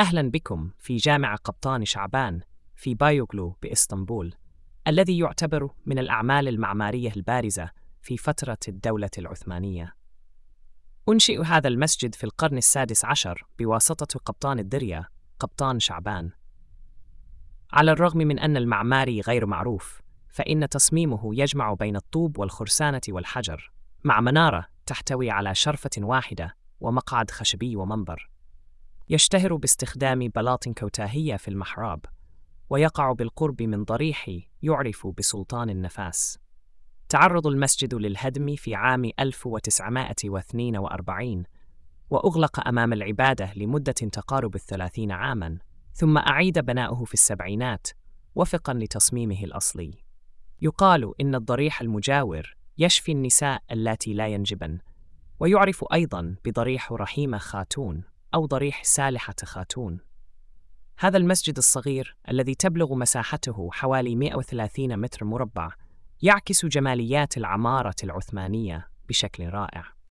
أهلا بكم في جامع قبطان شعبان في بايوغلو بإسطنبول، الذي يعتبر من الأعمال المعمارية البارزة في فترة الدولة العثمانية. أنشئ هذا المسجد في القرن السادس عشر بواسطة قبطان الدريا قبطان شعبان. على الرغم من أن المعماري غير معروف، فإن تصميمه يجمع بين الطوب والخرسانة والحجر، مع منارة تحتوي على شرفة واحدة ومقعد خشبي ومنبر. يشتهر باستخدام بلاط كوتاهية في المحراب، ويقع بالقرب من ضريح يعرف بسلطان النفاس. تعرض المسجد للهدم في عام 1942، وأغلق أمام العبادة لمدة تقارب 30 عاماً، ثم أعيد بناؤه في السبعينات وفقاً لتصميمه الأصلي. يقال إن الضريح المجاور يشفي النساء اللاتي لا ينجبن، ويعرف أيضاً بضريح رحيمة خاتون أو ضريح سالحة خاتون. هذا المسجد الصغير الذي تبلغ مساحته حوالي 130 متر مربع يعكس جماليات العمارة العثمانية بشكل رائع.